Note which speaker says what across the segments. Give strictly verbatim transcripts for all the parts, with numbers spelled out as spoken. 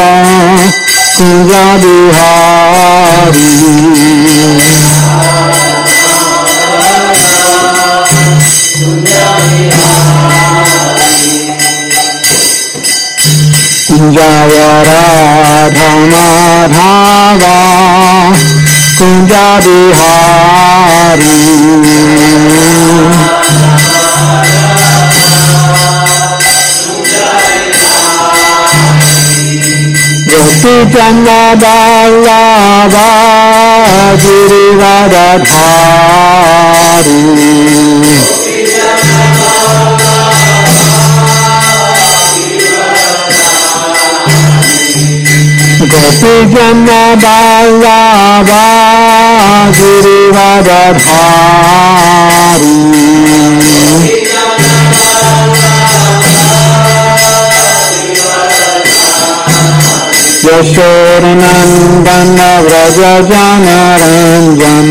Speaker 1: कुंजा बिहारी कुंजाय राधा माधवा कुंजा बिहारी गोपी चंद्र बल्लभा गिरिवरधारी गोपी जन बल्लभा गिरिवरधारी यशोरनंदन व्रज जन रंजन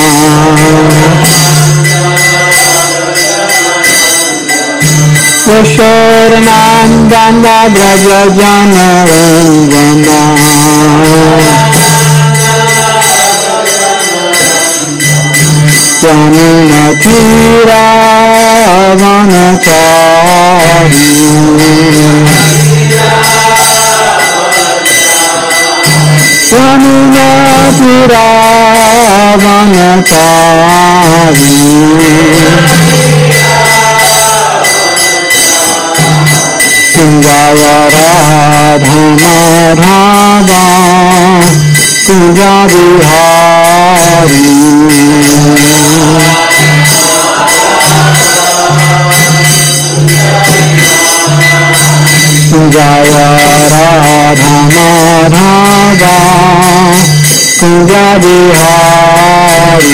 Speaker 1: यशोरनंदन व्रज जन रंजन जमुन तीरा वनचारी जमुना तीरा वनचारी कुंजाय राधा माधवा कुंजा बिहारी कुंजाय राधा माधवा कुंजा Bihari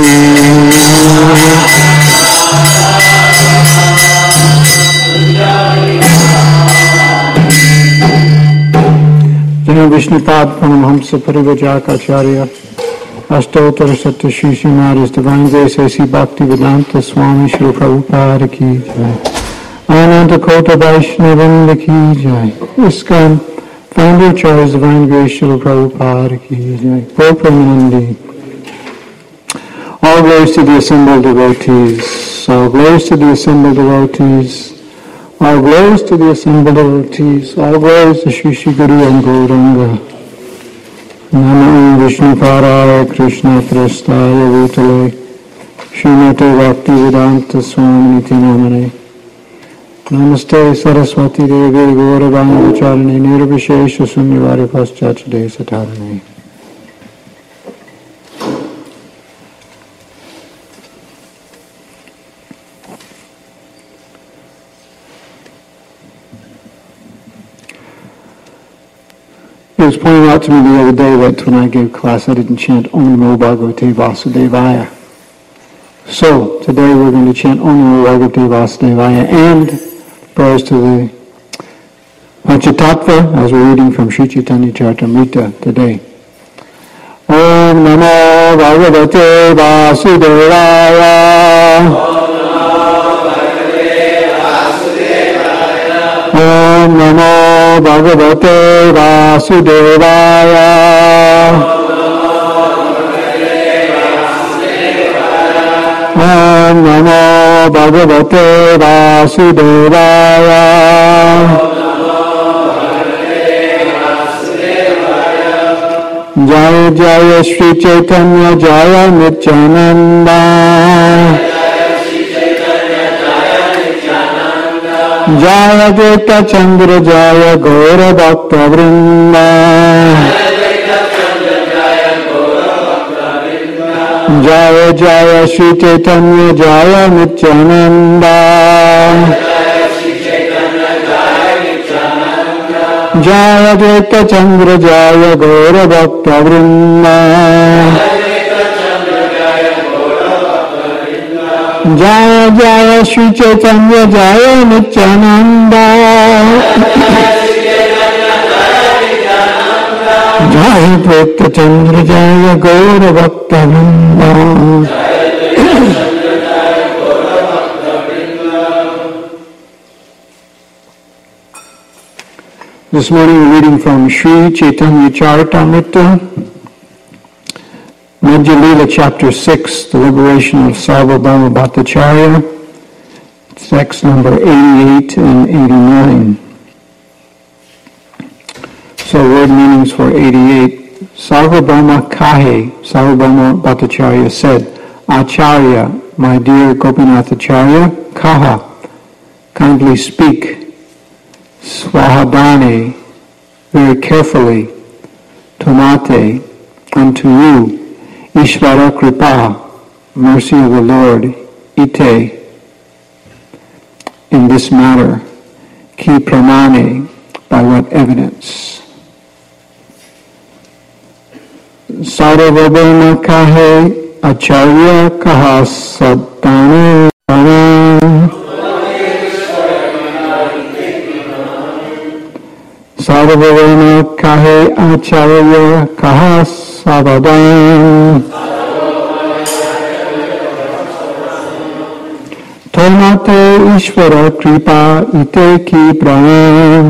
Speaker 1: Vishnupad Paramahamsa Parivrajakaacharya Ashtottara Satya Shri Srimad Divine Grace A C Bhaktivedanta Swami Shri Prabhupada Ki Jai Ananta Kota Vaishnavinda Ki Jai ISKCON Founder Charles Divine Grace Shri Prabhupada Ki Jai Gopamanandi. All glories to the assembled devotees. All glories to the assembled devotees. All glories to the assembled devotees, all glories to Shri Shri Guru and Gauranga. Namo Vishnupadaya Krishna Prasthaya Bhutale Srimate Bhaktivedanta Swami Niti Namane Namaste Saraswati Devi Gauravani Vacharani Nirvishesha Sunnivari Paschachade Satarani. It was pointed out to me the other day that when I gave class I didn't chant Om Namo Bhagavate Vasudevaya. So today we're going to chant Om Namo Bhagavate Vasudevaya and prayers to the Panchatattva as we're reading from Sri Chaitanya Charitamrita today. Om Namo Bhagavate Vasudevaya. Om Namo Bhagavate Vasudevaya. Om Namo Bhagavate Vasudevaya. Jaya Jaya Shri Chaitanya Jaya Nityananda. Jaya Advaita Chandra Jaya Gaura Bhakta Vrinda. Jaya Jaya Shri Chaitanya Jaya Nityananda. Jaya Advaita Chandra Jaya Gaura Bhakta Vrinda. Jaya Jaya Shri Chaitanya Jaya Nityananda. Jaya Advaita Chandra Jaya Gaura Bhakta Vrinda. This morning we're reading from Sri Chaitanya Charitamrita, Madhya Lila chapter six, the liberation of Sarvabhauma Bhattacharya, text number eighty-eight and eighty-nine. So word meanings for eighty-eight. Sarvabhauma Kahe, Sarvabhauma Bhattacharya said, Acharya, my dear Gopinath Acharya, Kaha, kindly speak. Swahadane, very carefully. Tomate, unto you. Ishvara Kripa, mercy of the Lord. Ite, in this matter. Ki pramane, by what evidence? Sarvabhauma kahe acharya kaha sabdane Sarvabhauma kahe acharya kaha sabdane Tomate Ishvara Kripa ite ki pranam.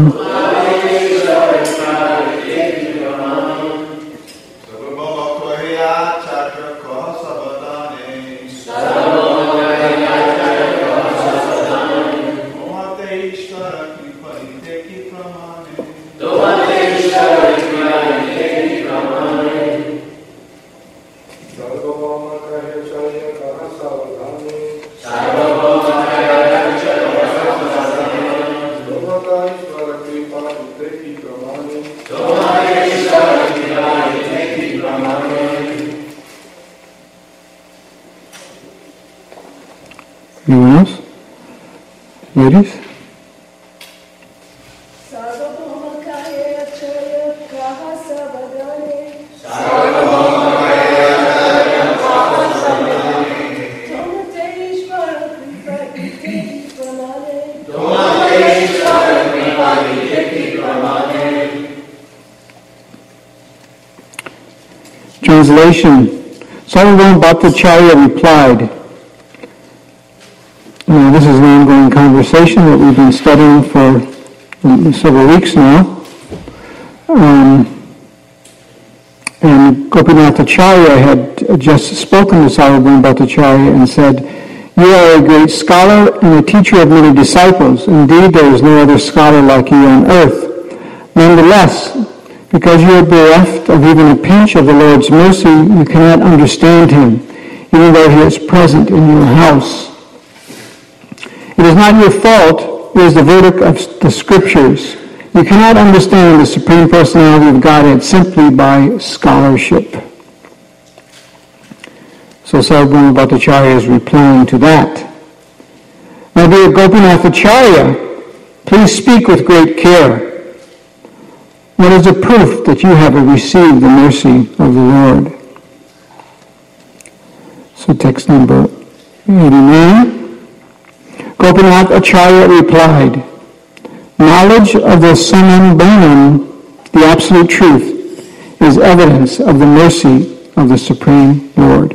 Speaker 1: Anyone else? Ladies? Translation. Sarvabhauma Bhattacharya replied, Now, this is an ongoing conversation that we've been studying for several weeks now. Um, and Gopinath Acharya had just spoken to Sarvabhauma Bhattacharya and said, You are a great scholar and a teacher of many disciples. Indeed, there is no other scholar like you on earth. Nonetheless, because you are bereft of even a pinch of the Lord's mercy, you cannot understand him, even though he is present in your house. It is not your fault, it is the verdict of the Scriptures. You cannot understand the Supreme Personality of Godhead simply by scholarship. So Sarvabhauma Bhattacharya is replying to that. My dear Gopinath Acharya, please speak with great care. What is the proof that you have received the mercy of the Lord? So text number eighty-nine. Gopinath Acharya replied, Knowledge of the Sanam Banam, the absolute truth, is evidence of the mercy of the Supreme Lord.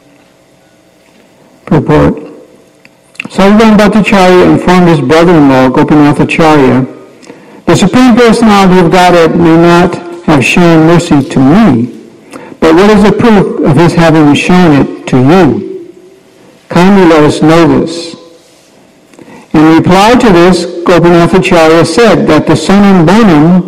Speaker 1: Purport. Sarvabhauma Bhattacharya informed his brother-in-law, Gopinath Acharya, the Supreme Personality of Godhead may not have shown mercy to me, but what is the proof of his having shown it to you? Kindly let us know this. In reply to this, Gopinath Acharya said that the Sanam Banam,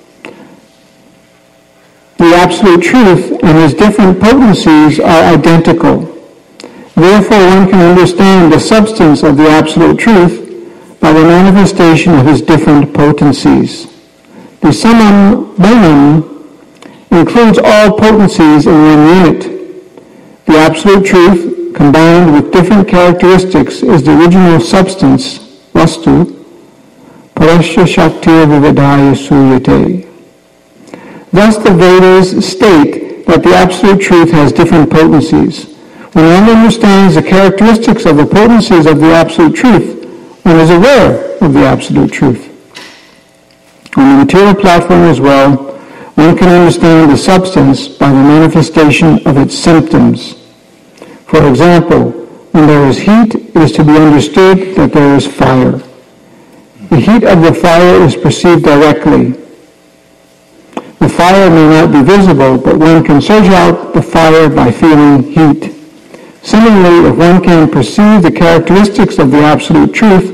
Speaker 1: the absolute truth, and his different potencies are identical. Therefore, one can understand the substance of the absolute truth by the manifestation of his different potencies. The Sanam Banam includes all potencies in one unit. The absolute truth, combined with different characteristics, is the original substance, vastu, parasya shaktir vividaya suyate. Thus the Vedas state that the absolute truth has different potencies. When one understands the characteristics of the potencies of the absolute truth, one is aware of the absolute truth. On the material platform as well, one can understand the substance by the manifestation of its symptoms. For example, when there is heat, it is to be understood that there is fire. The heat of the fire is perceived directly. fire may not be visible, but one can search out the fire by feeling heat. Similarly, if one can perceive the characteristics of the absolute truth,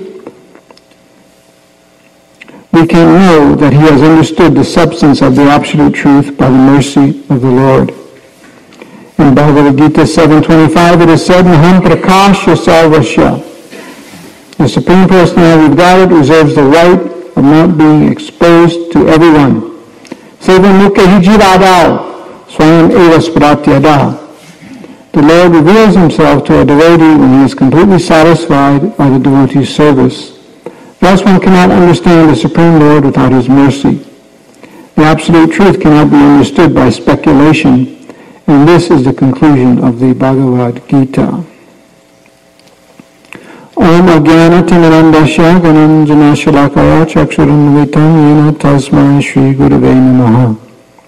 Speaker 1: we can know that he has understood the substance of the absolute truth by the mercy of the Lord. In Bhagavad Gita seven twenty-five, it is said, Naham prakasha sarvasya. The Supreme Personality of Godhead reserves the right of not being exposed to everyone. Sevan mukha hijirada swayam eva spratyada. The Lord reveals himself to a devotee when he is completely satisfied by the devotee's service. Thus one cannot understand the Supreme Lord without his mercy. The absolute truth cannot be understood by speculation, and this is the conclusion of the Bhagavad Gita. Om Ajnana Timirandasya Gananjana Shalakaya Chakshuranvitam Yena Tasmai Shri Gurave Namaha.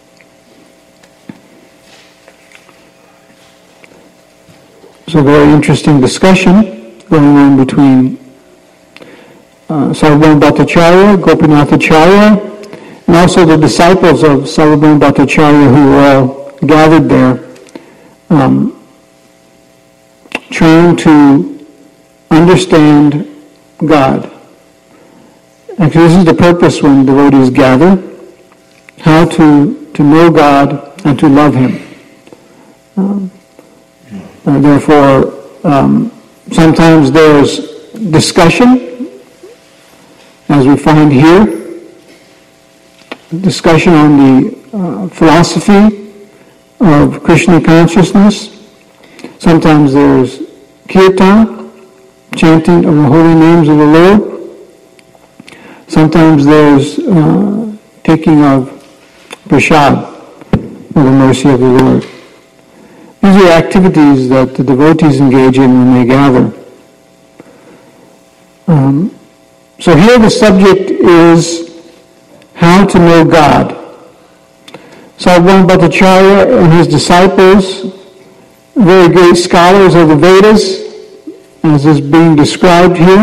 Speaker 1: It's a very interesting discussion going on between uh, Sarvabhauma Bhattacharya, Gopinath Acharya, and also the disciples of Sarvabhauma Bhattacharya who were all gathered there, um, trying to understand God. Actually, this is the purpose when devotees gather, how to, to know God and to love Him. Um, uh, therefore, um, sometimes there's discussion, as we find here, discussion on the uh, philosophy of Krishna consciousness. Sometimes there's kirtan, chanting of the holy names of the Lord. Sometimes there's uh, taking of prasad of the mercy of the Lord. These are activities that the devotees engage in when they gather. Um, so here the subject is how to know God. Sarvabhauma Bhattacharya and his disciples, very great scholars of the Vedas, as is being described here.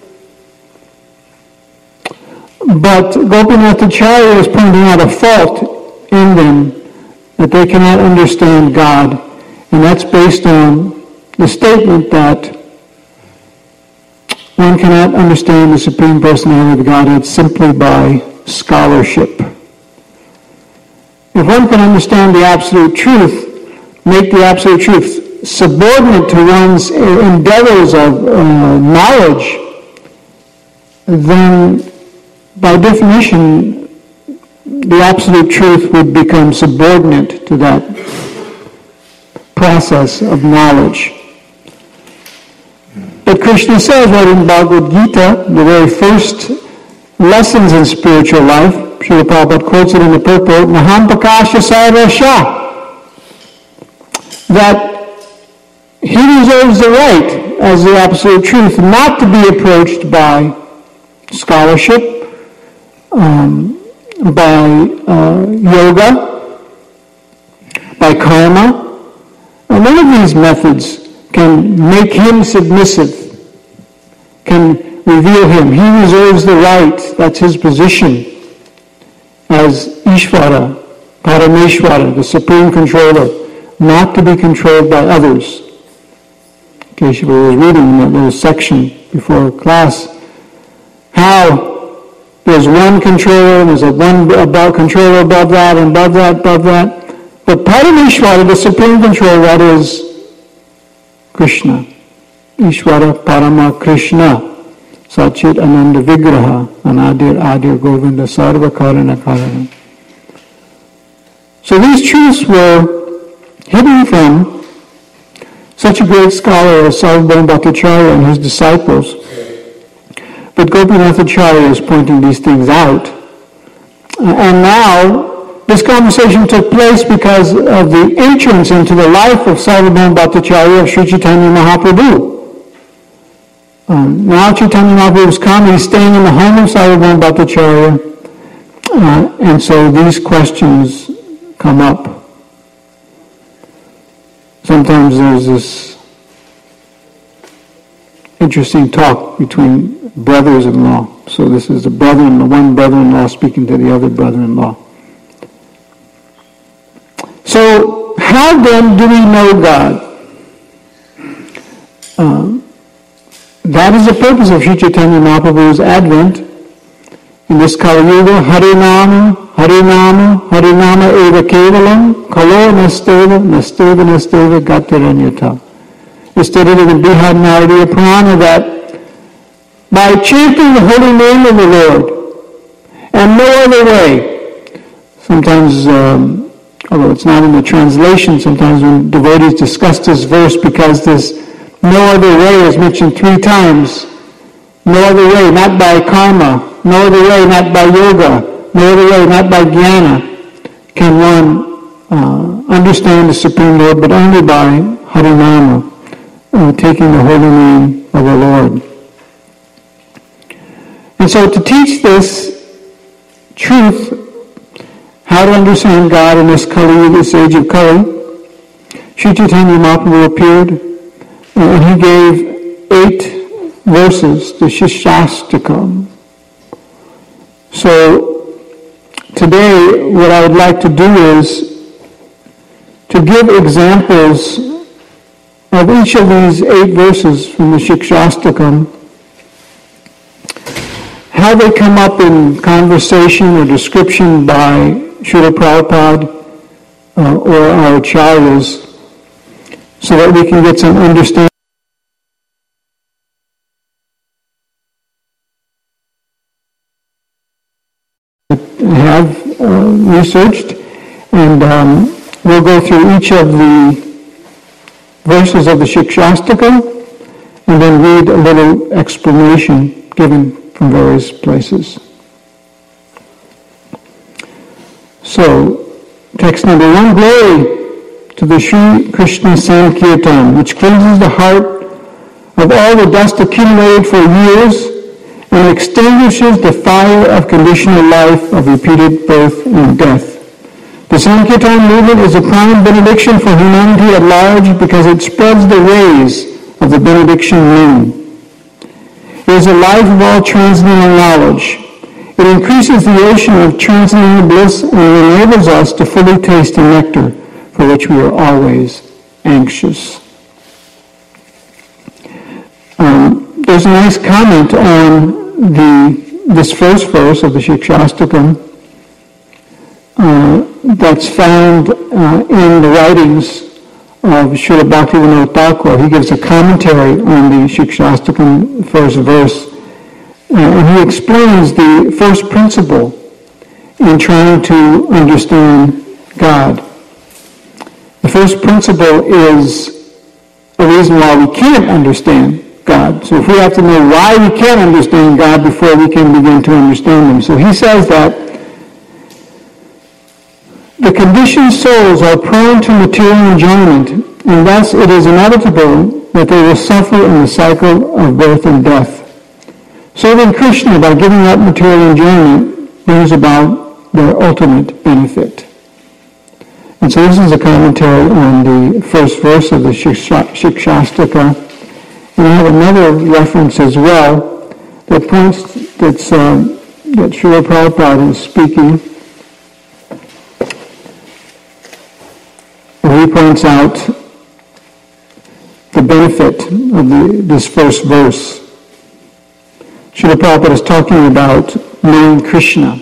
Speaker 1: But Gopinath Acharya is pointing out a fault in them, that they cannot understand God. And that's based on the statement that one cannot understand the Supreme Personality of Godhead simply by scholarship. If one can understand the absolute truth, make the absolute truth subordinate to one's endeavors of uh, knowledge, then by definition, the absolute truth would become subordinate to that process of knowledge. But Krishna says right in Bhagavad Gita, the very first lessons in spiritual life, Srila Prabhupada quotes it in the purport, Naham prakasha sarvasya, that he reserves the right, as the absolute truth, not to be approached by scholarship, um, by uh, yoga, by karma. And none of these methods can make him submissive, can reveal him. He reserves the right, that's his position, as Ishvara, Parameshvara, the Supreme Controller, not to be controlled by others. Keshava was reading in that little section before class how there's one controller, and there's a one above controller above that, and above that, above that. But Parameshvara, the Supreme Controller, that is Krishna. Ishvara Parama Krishna. Sachit Ananda Vigraha. Anadir Adir Govinda Sarva Karana Karana. So these truths were hidden from such a great scholar as Sarvabhauma Bhattacharya and his disciples. But Gopinath Acharya is pointing these things out. And now, this conversation took place because of the entrance into the life of Sarvabhauma Bhattacharya of Sri Chaitanya Mahaprabhu. Um, now Chaitanya Mahaprabhu is come, he's staying in the home of Sarvabhauma Bhattacharya, uh, and so these questions come up. Sometimes there's this interesting talk between brothers-in-law. So this is the brother-in-law, one brother-in-law speaking to the other brother-in-law. So how then do we know God? Uh, that is the purpose of Sri Chaitanya Mahaprabhu's advent. In this Kali Yuga, Harinama, Harinama, Harinama eva kevalam, kalo nasteva, nasteva, nasteva, gatiranyata. It's stated in the Brihad Naradiya Purana that by chanting the holy name of the Lord, and no other way, sometimes, um, although it's not in the translation, sometimes when devotees discuss this verse, because this no other way is mentioned three times, no other way, not by karma, no other way, not by yoga, no other way, not by jnana, can one uh, understand the Supreme Lord, but only by Harinama, uh, taking the holy name of the Lord. And so to teach this truth, how to understand God in this Kali, this age of Kali, Sri Chaitanya Mahaprabhu appeared, uh, and he gave eight verses, the Shikshastakam. So today, what I would like to do is to give examples of each of these eight verses from the Shikshastakam, how they come up in conversation or description by Srila Prabhupada uh, or our acharyas, so that we can get some understanding. have uh, researched, and um, we'll go through each of the verses of the Shikshastakam and then read a little explanation given from various places. So, text number one, glory to the Sri Krishna Sankirtan, which cleanses the heart of all the dust accumulated for years and extinguishes the fire of conditional life of repeated birth and death. The Sankirtan movement is a prime benediction for humanity at large because it spreads the rays of the benediction moon. It is the life of all transcendental knowledge. It increases the ocean of transcendental bliss and it enables us to fully taste the nectar for which we are always anxious. Um, there's a nice comment on the this first verse of the Shikshastakam uh, that's found uh, in the writings of Srila Bhaktivinoda Thakur. He gives a commentary on the Shikshastakam first verse, uh, and he explains the first principle in trying to understand God. The first principle is a reason why we can't understand God. So if we have to know why we can't understand God before we can begin to understand Him. So he says that the conditioned souls are prone to material enjoyment, and thus it is inevitable that they will suffer in the cycle of birth and death. So then Krishna, by giving up material enjoyment, brings about their ultimate benefit. And so this is a commentary on the first verse of the Shikshastaka. And I have another reference as well that points, that's, um, that Srila Prabhupada is speaking. And he points out the benefit of the, this first verse. Srila Prabhupada is talking about knowing Krishna.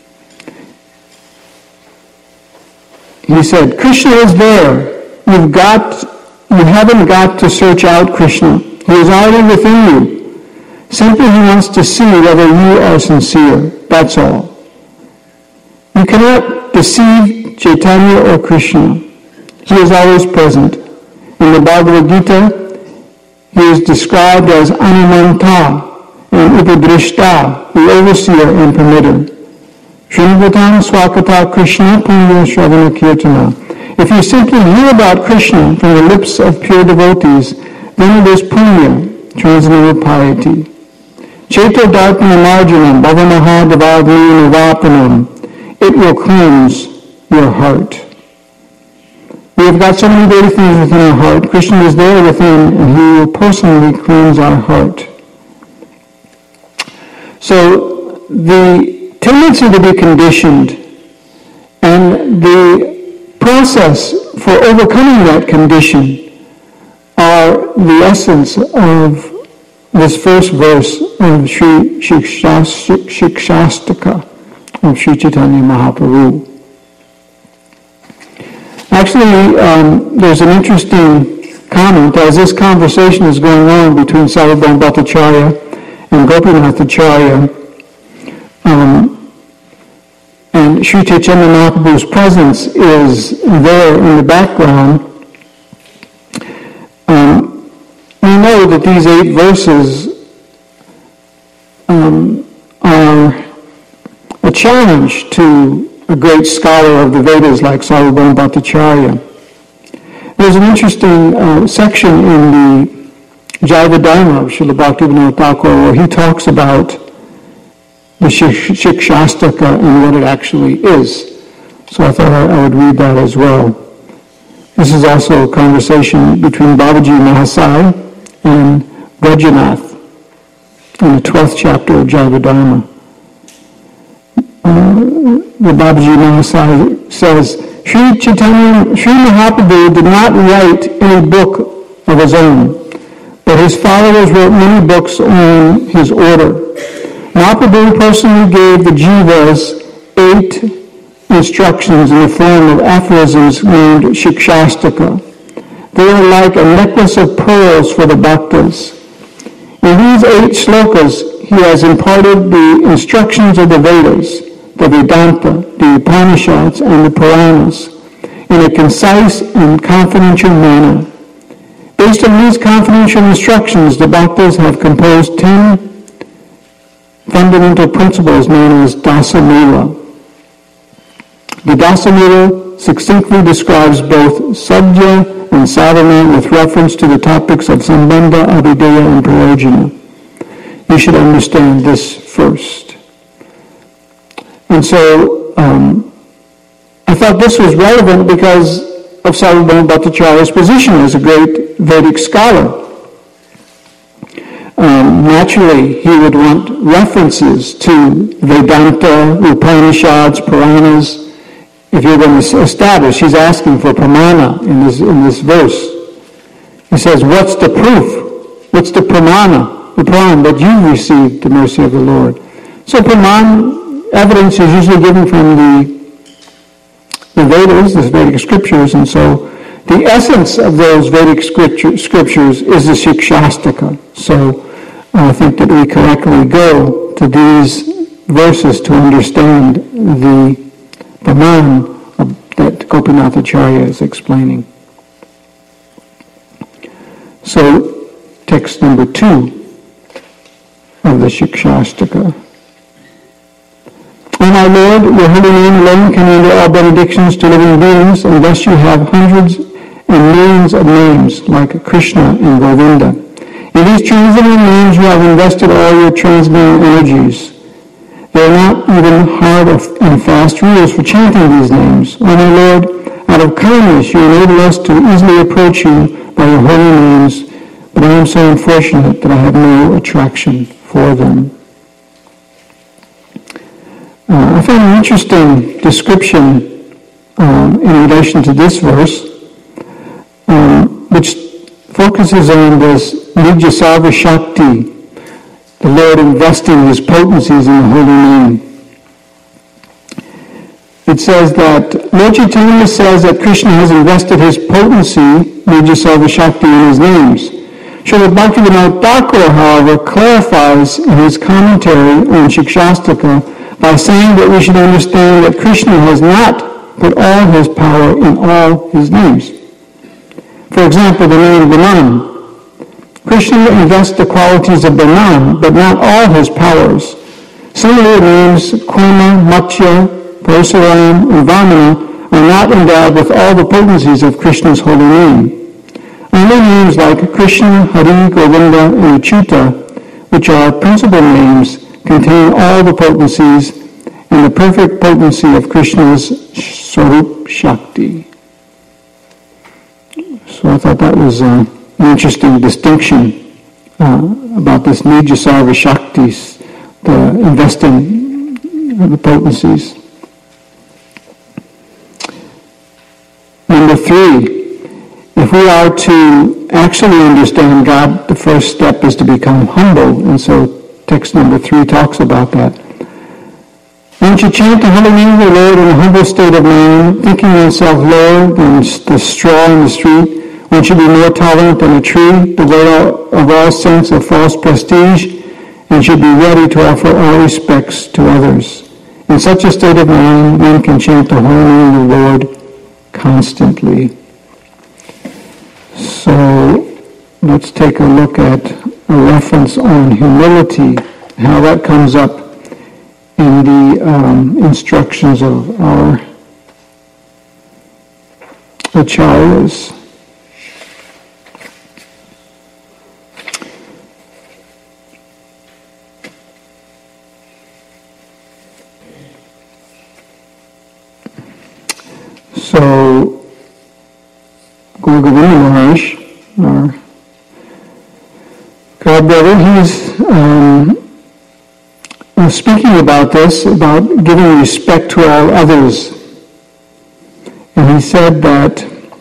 Speaker 1: He said, Krishna is there. You've got, you haven't got to search out Krishna. He is already within you. Simply he wants to see whether you are sincere. That's all. You cannot deceive Chaitanya or Krishna. He is always present. In the Bhagavad Gita, he is described as Anumanta and Upadrishta, the overseer and permitter. Srinvatam Swakata Krishna Punya Shravana Kirtana. If you simply hear about Krishna from the lips of pure devotees, then it is punya, transcendental piety. Cheto Darpana Marjanam Bhavamaha Devagni Navapanam. It will cleanse your heart. We have got so many dirty things within our heart. Krishna is there within, and he will personally cleanse our heart. So the tendency to be conditioned and the process for overcoming that condition are the essence of this first verse of Sri Shikshastaka of Sri Chaitanya Mahaprabhu. Actually, um, there's an interesting comment as this conversation is going on between Sarvabhauma Bhattacharya and Gopinath Acharya, um, and Sri Chaitanya Mahaprabhu's presence is there in the background. Um, we know that these eight verses um, are a challenge to a great scholar of the Vedas like Sarvabhauma Bhattacharya. There's an interesting uh, section in the Jaiva Dharma of Srila Bhaktivinoda Thakur where he talks about the Shikshastaka and what it actually is. So I thought I, I would read that as well. This is also a conversation between Babaji Mahasai and Brajanath in the twelfth chapter of Jaiva Dharma. Uh, the Babaji Mahasai says, Sri Chaitanya, Sri Mahaprabhu did not write any book of his own, but his followers wrote many books on his order. Mahaprabhu personally gave the Jivas eight instructions in the form of aphorisms named Shikshastaka. They are like a necklace of pearls for the bhaktas. In these eight slokas, he has imparted the instructions of the Vedas, the Vedanta, the Upanishads, and the Puranas in a concise and confidential manner. Based on these confidential instructions, the bhaktas have composed ten fundamental principles known as Dasamula. The Dasamula succinctly describes both Sadhya and Sadhana with reference to the topics of Sambandha, Abhideya, and Prayojana. You should understand this first. And so um, I thought this was relevant because of Sarvabhauma Bhattacharya's position as a great Vedic scholar. Um, naturally, he would want references to Vedanta, Upanishads, Puranas. If you're going to establish, he's asking for pramana in this, in this verse. He says, what's the proof? What's the pramana, the praman that you've received the mercy of the Lord? So praman, evidence is usually given from the, the Vedas, the Vedic scriptures, and so the essence of those Vedic scripture, scriptures is the Shikshastaka. So I think that we correctly go to these verses to understand the praman that Gopinath Acharya is explaining. So, text number two of the Shikshastaka. O my Lord, your holy name alone can render all benedictions to living beings, and thus you have hundreds and millions of names like Krishna and Govinda. In these transcendental names you have invested all your transmitting energies. They are not even hard and fast rules for chanting these names. O my Lord, out of kindness you enable us to easily approach you by your holy names, but I am so unfortunate that I have no attraction for them. Uh, I found an interesting description um, in relation to this verse, um, which focuses on this Nijasarva Shakti, the Lord investing his potencies in the holy name. It says that Lord Chaitanya says that Krishna has invested his potency, Nijasarva Shakti, in his names. Srila Bhaktivinoda Thakur, however, clarifies in his commentary on Shikshastaka by saying that we should understand that Krishna has not put all his power in all his names. For example, the name Banam. Krishna invests the qualities of Banam, but not all his powers. Similar names Kurma, Matsya, Parasuram, and Vamana are not endowed with all the potencies of Krishna's holy name. Only names like Krishna, Hari, Govinda, and Achyuta, which are principal names, contain all the potencies and the perfect potency of Krishna's Swarup Shakti. So I thought that was uh, an interesting distinction uh, about this Nijasarva Shaktis, the investing of the potencies. three, if we are to actually understand God, the first step is to become humble. And so text number three talks about that. One should chant the holy name of the Lord in a humble state of mind, thinking oneself lower than the straw in the street. One should be more tolerant than a tree, devoid of all sense of false prestige, and should be ready to offer all respects to others. In such a state of mind, one can chant the holy name of the Lord constantly. So let's take a look at a reference on humility, how that comes up in the um, instructions of our acharyas. So, Guru Govinda Maharaj, our God brother, he's um, was speaking about this, about giving respect to all others. And he said that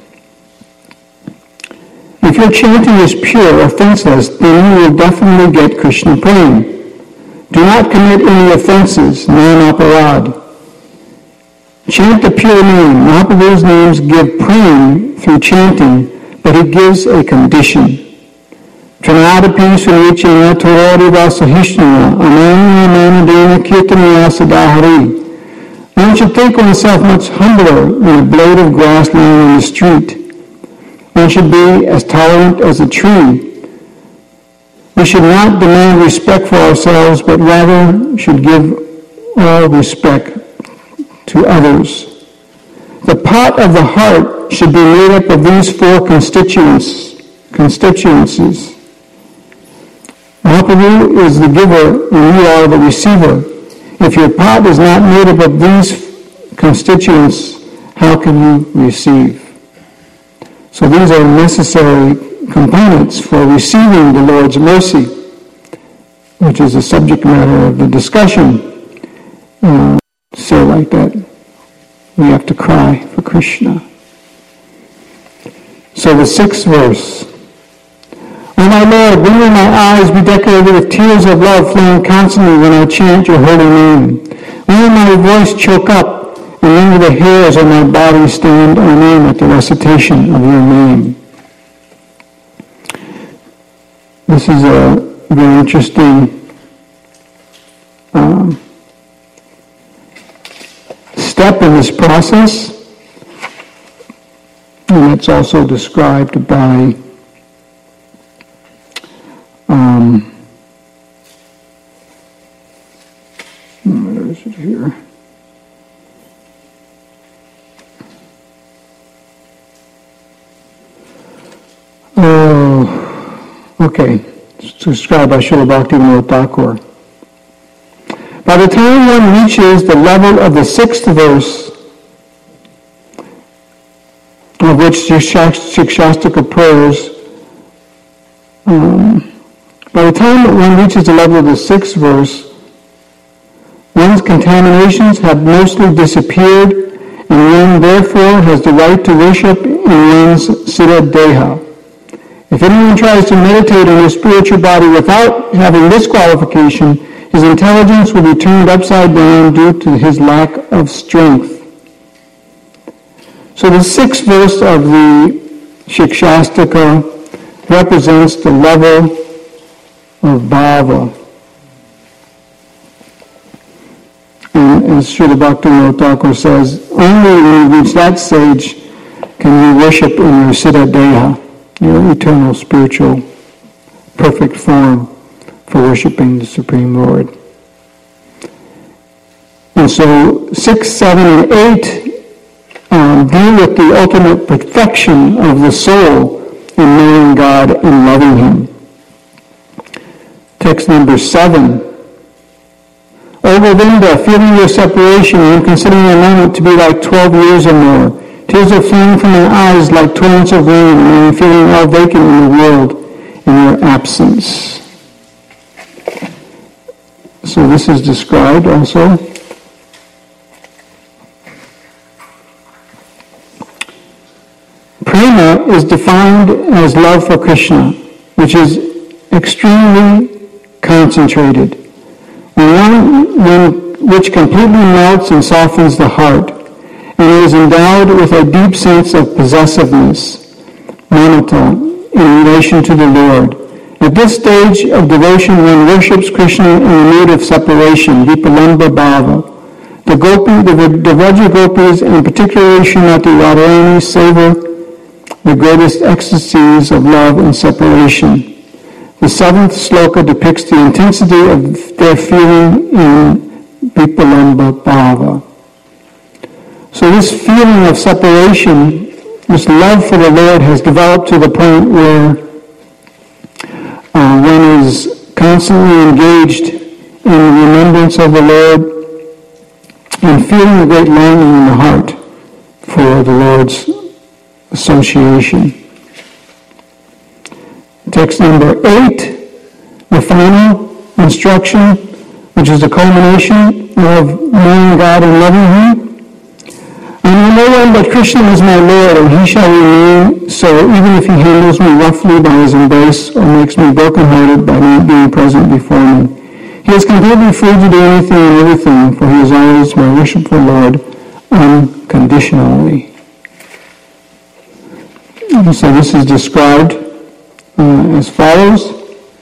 Speaker 1: if your chanting is pure, offenseless, then you will definitely get Krishna praying. Do not commit any offenses, non-aparad. Chant the pure name. Mahaprabhu's names give praying through chanting, but he gives a condition. Tranadapi sunicena tororiva sahishnana amanya manadena kirtanaya sadahari. One should think oneself much humbler than a blade of grass lying on the street. One should be as tolerant as a tree. We should not demand respect for ourselves, but rather should give all respect to others. The pot of the heart should be made up of these four constituents, constituencies. Mahaprabhu is the giver and you are the receiver. If your pot is not made up of these constituents, how can you receive? So these are necessary components for receiving the Lord's mercy, which is the subject matter of the discussion. Uh, say like that, we have to cry for Krishna. So the sixth verse. O my Lord, when will my eyes be decorated with tears of love flowing constantly when I chant your holy name? When will my voice choke up, and when will the hairs of my body stand on end at the recitation of your name? This is a very interesting um, step in this process, and it's also described by Um, where is it here? Oh, okay. It's described by Srila Bhaktivinoda Thakur. By the time one reaches the level of the sixth verse, of which Shikshastika prayers, um, by the time that one reaches the level of the sixth verse, one's contaminations have mostly disappeared, and one therefore has the right to worship in one's Siddha Deha. If anyone tries to meditate on his spiritual body without having this qualification, his intelligence will be turned upside down due to his lack of strength. So the sixth verse of the Shikshastika represents the level of bhava. And as Srila Bhaktivinoda Thakur says, only when you reach that stage can you worship in your Siddha Deha, your eternal spiritual perfect form for worshiping the Supreme Lord. And so six, seven, and eight um, deal with the ultimate perfection of the soul in knowing God and loving Him. Text number seven. O Govinda, feeling your separation and considering a moment to be like twelve years or more, tears are flowing from my eyes like torrents of rain, and I am feeling all vacant in the world in your absence. So this is described also. Bhakti is defined as love for Krishna, which is extremely concentrated, one, one which completely melts and softens the heart, and is endowed with a deep sense of possessiveness, mamata, in relation to the Lord. At this stage of devotion, one worships Krishna in a mood of separation, Vipalamba Bhava. The Gopi, the, the Vraja Gopis, and particularly Srimati Radharani, savor the greatest ecstasies of love and separation. The seventh sloka depicts the intensity of their feeling in Vipalamba Bhava. So this feeling of separation, this love for the Lord, has developed to the point where uh, one is constantly engaged in the remembrance of the Lord and feeling a great longing in the heart for the Lord's association. Text number eight, the final instruction, which is the culmination of knowing God and loving Him. I know no one but Krishna is my Lord, and He shall remain so, even if He handles me roughly by His embrace or makes me broken-hearted by not being present before me. He is completely free to do anything and everything, for He is always my worshipful Lord, unconditionally. And so this is described uh, as follows.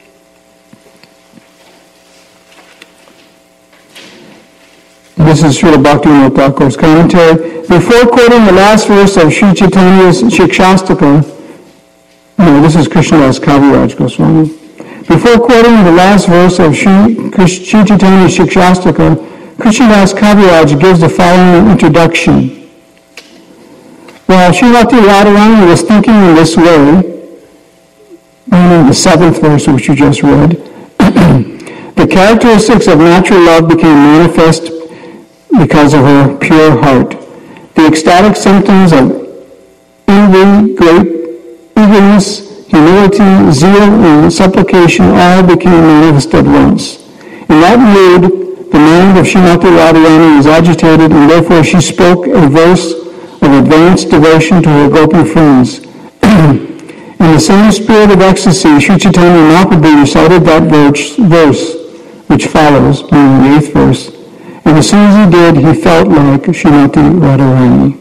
Speaker 1: This is Srila Bhaktivinoda Thakur's commentary. Before quoting the last verse of Sri Chaitanya's Shikshastaka, no, this is Krishnadas Kaviraj Goswami. Before quoting the last verse of Sri Chaitanya's Shikshastaka, Krishnadas Kaviraj gives the following introduction. While Srimati Radharani was thinking in this way, meaning the seventh verse which you just read, the characteristics of natural love became manifest because of her pure heart. The ecstatic symptoms of envy, great eagerness, humility, zeal, and supplication all became manifest at once. In that mood, the mind of Srimati Radharani was agitated, and therefore she spoke a verse of advanced devotion to her Gopi friends. In the same spirit of ecstasy, Sri Chaitanya Mahaprabhu recited that verse, verse which follows, meaning the eighth verse, and as soon as he did, he felt like Srimati Radharani.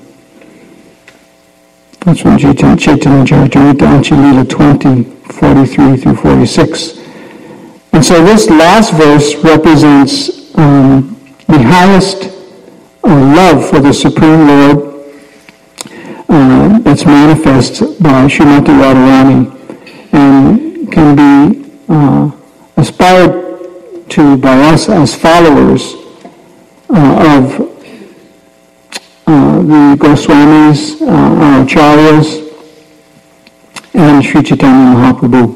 Speaker 1: That's from Chaitanya Charitamrita, Anchi Leela twenty, forty-three through forty-six. And so this last verse represents um, the highest uh, love for the Supreme Lord uh, that's manifest by Srimati Radharani and can be uh, aspired to by us as followers uh, of uh, the Goswamis, uh, our Acharyas, and Sri Chaitanya Mahaprabhu.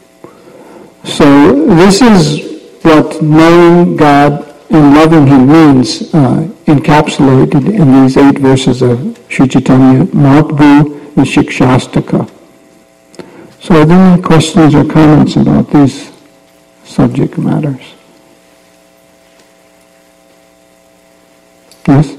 Speaker 1: So this is what knowing God and loving Him means, uh, encapsulated in these eight verses of Sri Chaitanya Mahaprabhu and Shikshastaka. So are there any questions or comments about these subject matters? Yes?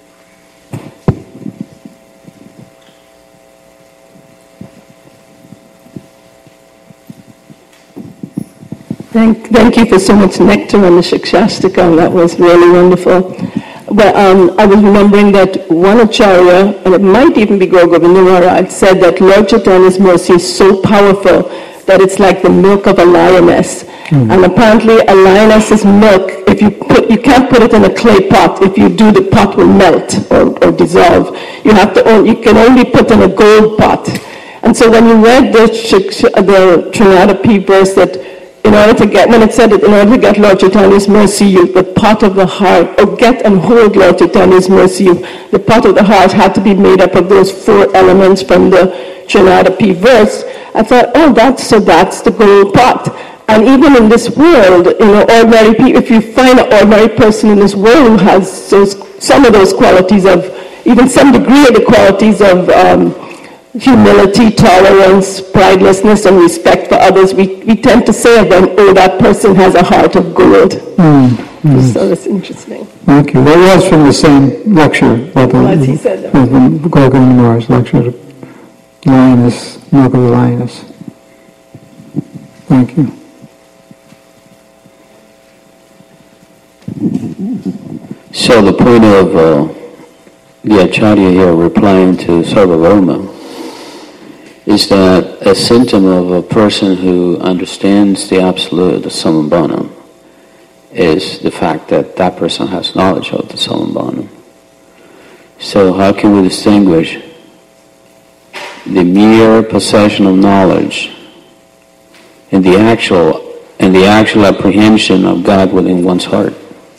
Speaker 2: Thank, thank you for so much nectar on the Shikshastaka. That was really wonderful. But um, I was remembering that one Acharya, and it might even be Gaur Govinda Maharaj, said that Lord Chaitanya's mercy is so powerful that it's like the milk of a lioness. Mm-hmm. And apparently a lioness's milk, if you put, you can't put it in a clay pot. If you do, the pot will melt or, or dissolve. You have to, you can only put in a gold pot. And so when you read the, the Trinadapi verse that in order to get, when it said that in order to get Lord Chaitanya's mercy, you, the pot of the heart, or get and hold Lord Chaitanya's mercy, you, the pot of the heart had to be made up of those four elements from the Trinadapi verse. I thought, oh, that's, so that's the gold pot. And even in this world, you know, ordinary people, if you find an ordinary person in this world who has those, some of those qualities of, even some degree of the qualities of um, humility, tolerance, pridelessness, and respect for others, we, we tend to say of them, oh, that person has a heart of gold. Mm, mm. So that's interesting.
Speaker 1: Thank you. That was from the same lecture. But
Speaker 2: As he said that.
Speaker 1: From Gaur Govinda Maharaj's lecture. lioness, milk of the lioness. Thank you.
Speaker 3: So the point of uh, the Acharya here replying to Sarvabhauma is that a symptom of a person who understands the absolute, the Samabhanam, is the fact that that person has knowledge of the Samabhanam. So how can we distinguish the mere possession of knowledge and the actual and the actual apprehension of God within one's heart?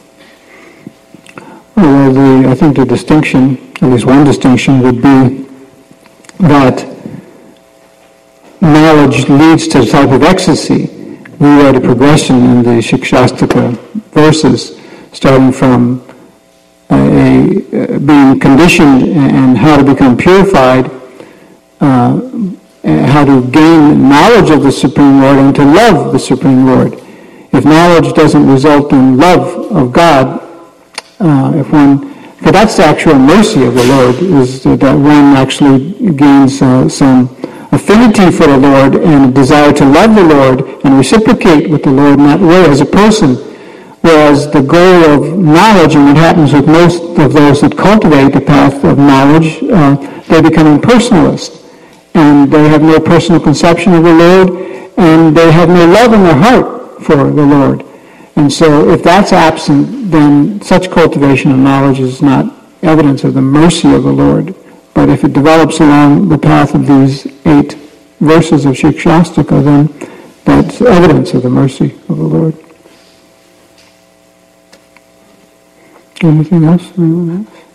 Speaker 1: Well, the, I think the distinction, at least one distinction, would be that knowledge leads to a type of ecstasy. We read a progression in the Shikshastika verses, starting from a, a, being conditioned and how to become purified, uh, how to gain knowledge of the Supreme Lord and to love the Supreme Lord. If knowledge doesn't result in love of God, uh, if one, but that's the actual mercy of the Lord, is that one actually gains uh, some affinity for the Lord and a desire to love the Lord and reciprocate with the Lord in that way as a person. Whereas the goal of knowledge, and what happens with most of those that cultivate the path of knowledge, uh, they become impersonalists. And they have no personal conception of the Lord, and they have no love in their heart for the Lord. And so if that's absent, then such cultivation of knowledge is not evidence of the mercy of the Lord. But if it develops along the path of these eight verses of Shikshastika, then that's evidence of the mercy of the Lord. Anything else anyone has?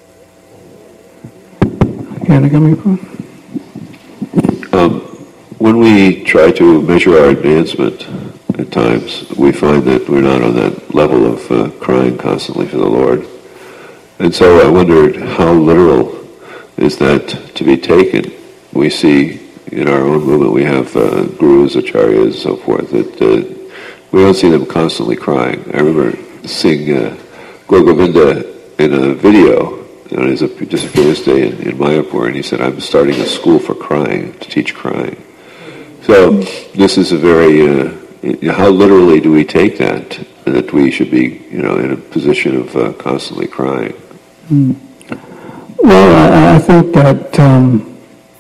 Speaker 1: Ganagami?
Speaker 4: Um, when we try to measure our advancement, at times we find that we're not on that level of uh, crying constantly for the Lord. And so I wondered, how literal is that to be taken? We see in our own movement, we have uh, gurus, acharyas, and so forth, that uh, we don't see them constantly crying. I remember seeing uh, Gaur Govinda in a video on his disappearance day in, in Mayapur, and he said, I'm starting a school for crying, to teach crying. So this is a very, uh, how literally do we take that, that we should be, you know, in a position of uh, constantly crying?
Speaker 1: Mm. Well, I, I think that, um,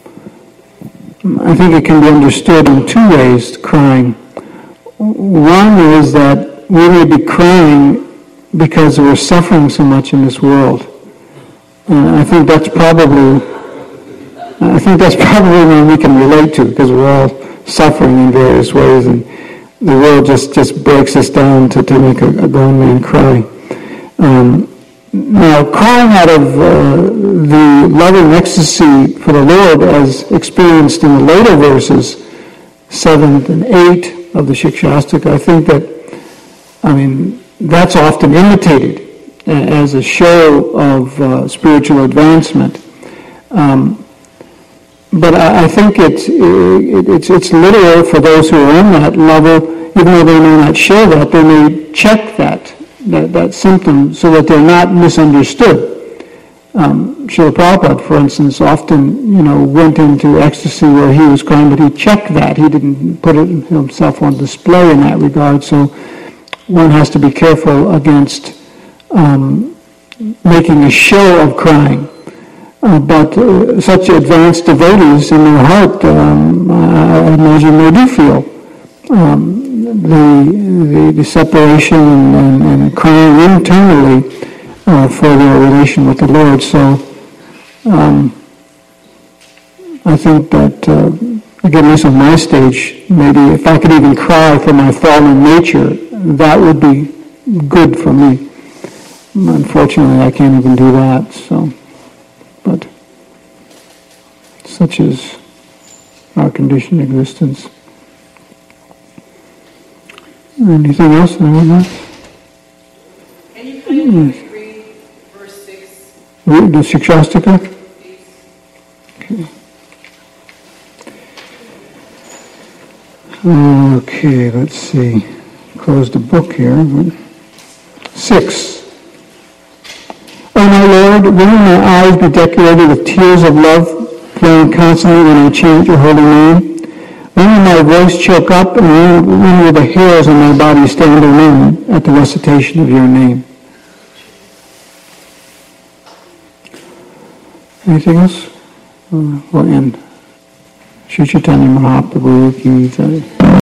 Speaker 1: I think it can be understood in two ways, crying. One is that we may be crying because we're suffering so much in this world. Uh, I think that's probably, I think that's probably one we can relate to, because we're all suffering in various ways, and the world just, just breaks us down to, to make a, a grown man cry. Um, now, crying out of uh, the loving ecstasy for the Lord, as experienced in the later verses, seventh and eighth of the Shikshastika, I think that, I mean, that's often imitated as a show of uh, spiritual advancement. Um, but I, I think it's, it, it's, it's literal for those who are on that level, even though they may not share that, they may check that, that, that symptom so that they're not misunderstood. Um, Srila Prabhupada, for instance, often, you know, went into ecstasy where he was crying, but he checked that. He didn't put it himself on display in that regard. So one has to be careful against um, making a show of crying. Uh, but uh, such advanced devotees in their heart, um, I imagine they do feel um, the, the the separation and, and, and crying internally uh, for their relation with the Lord. So um, I think that, uh, again, at least on my stage, maybe if I could even cry for my fallen nature, that would be good for me. Unfortunately, I can't even do that. So, but such is our conditioned existence. Anything else? Anyone else?
Speaker 5: Can you kindly read verse six?
Speaker 1: Read the Shikshastika? Okay. Okay, let's see. Close the book here. Six. O my Lord, will my eyes be decorated with tears of love flowing constantly when I chant your holy name. When will my voice choke up, and when, when will the hairs on my body stand on end at the recitation of your name? Anything else? Uh, we'll end. Shri Chaitanya Mahaprabhu ki jai.